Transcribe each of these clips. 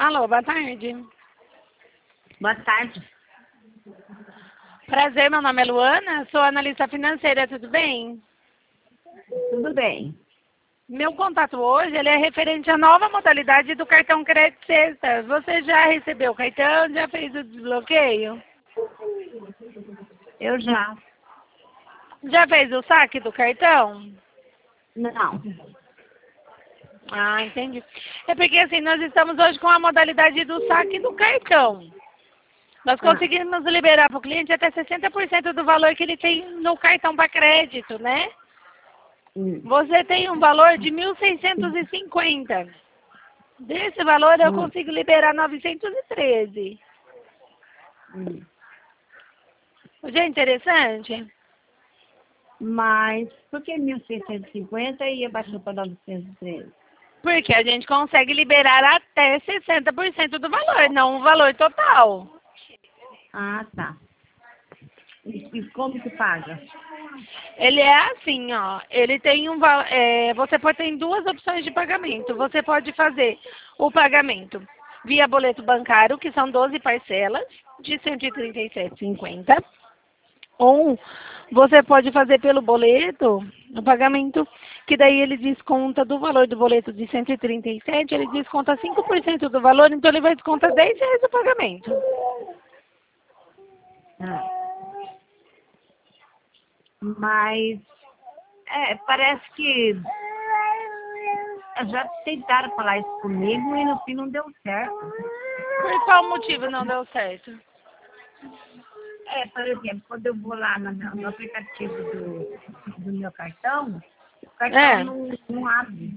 Alô, boa tarde. Boa tarde. Prazer, meu nome é Luana, sou analista financeira, tudo bem? Tudo bem. Meu contato hoje ele é referente à nova modalidade do cartão Crédito Sexta. Você já recebeu o cartão? Já fez o desbloqueio? Eu já. Já fez o saque do cartão? Não. Ah, entendi. É porque assim, nós estamos hoje com a modalidade do saque do cartão. Nós conseguimos liberar para o cliente até 60% do valor que ele tem no cartão para crédito, né? Você tem um valor de 1.650. Desse valor eu consigo liberar 913. Já é interessante? Mas por que 1.650 e abaixou para 913? Porque a gente consegue liberar até 60% do valor, não o valor total. Ah, tá. E como que paga? Ele é assim, ó. Ele tem você pode ter duas opções de pagamento. Você pode fazer o pagamento via boleto bancário, que são 12 parcelas de 137,50. Ou você pode fazer pelo boleto, o pagamento, que daí ele desconta do valor do boleto de 137, ele desconta 5% do valor, então ele vai descontar R$ 10 o pagamento. Mas parece que já tentaram falar isso comigo e no fim não deu certo. Por qual motivo não deu certo? Por exemplo, quando eu vou lá no aplicativo do meu cartão, o cartão não abre.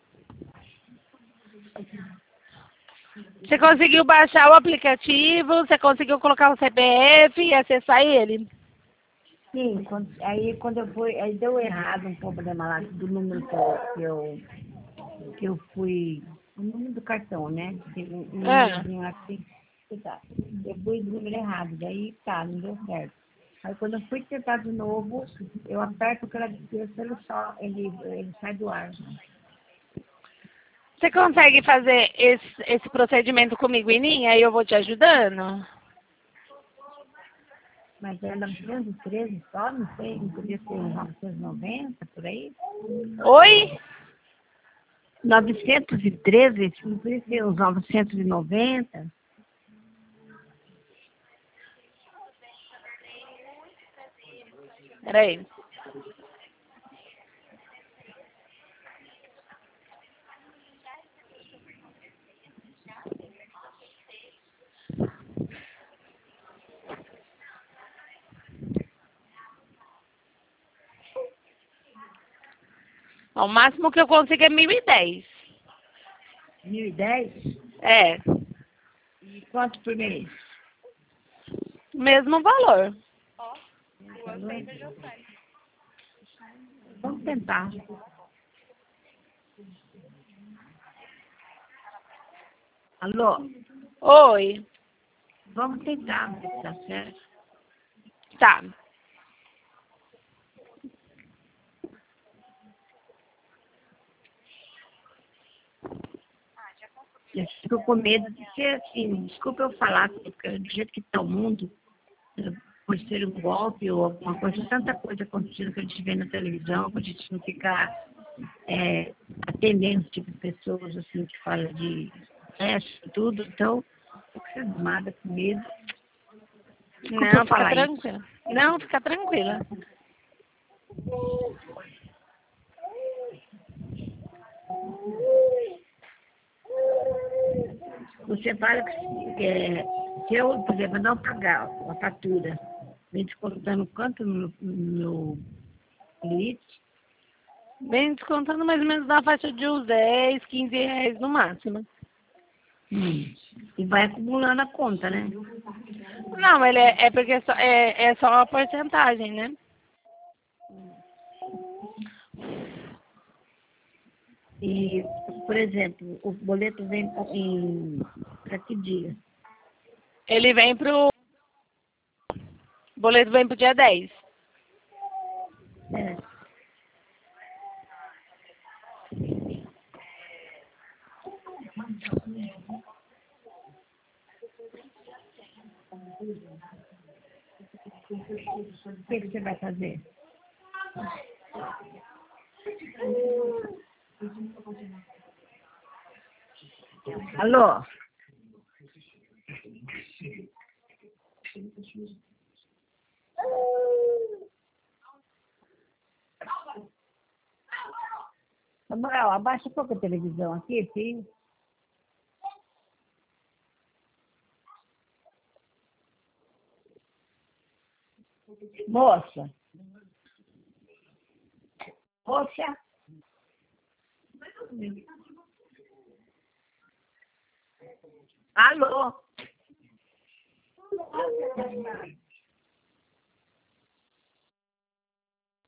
Você conseguiu baixar o aplicativo, você conseguiu colocar o CPF e acessar ele? Sim, quando eu fui, aí deu errado um problema lá do número que eu fui, o número do cartão, né? Tem um númerozinho lá que tem que tá. Eu fui do número errado, daí não deu certo. Aí quando eu fui tentar de novo, eu aperto aquela distância, ele sai do ar. Você consegue fazer esse procedimento comigo em linha e eu vou te ajudando? Mas é 913 só, não sei, não podia ser uns 990 por aí? Oi? 913, não podia ser uns 990? Peraí. O máximo que eu consigo é 1.010. 1.010? É, E quanto por mês? mesmo valor. Vamos tentar. Alô? Oi. Vamos tentar, ver se dá certo. Tá. Eu fico com medo de ser assim, desculpa eu falar, porque do jeito que está o mundo, por ser um golpe ou alguma coisa, tanta coisa acontecendo que a gente vê na televisão, para a gente não ficar atendendo esse tipo de pessoas assim, que falam de teste e tudo, então, fico cismada com medo. Desculpa Não, eu fica falar isso. tranquila. Não, fica tranquila. Você fala que se eu, por exemplo, não pagar a fatura, vem descontando quanto no meu limite? Bem descontando mais ou menos na faixa de uns 10, 15 reais no máximo. E vai acumulando a conta, né? Não, ele é porque é só a porcentagem, né? E, por exemplo, o boleto vem para que dia? Ele vem pro. O boleto vem pro dia 10. É. O que você vai fazer? Alô? Samuel, abaixa um pouco a televisão aqui, filho. Moça. Moça. Alô?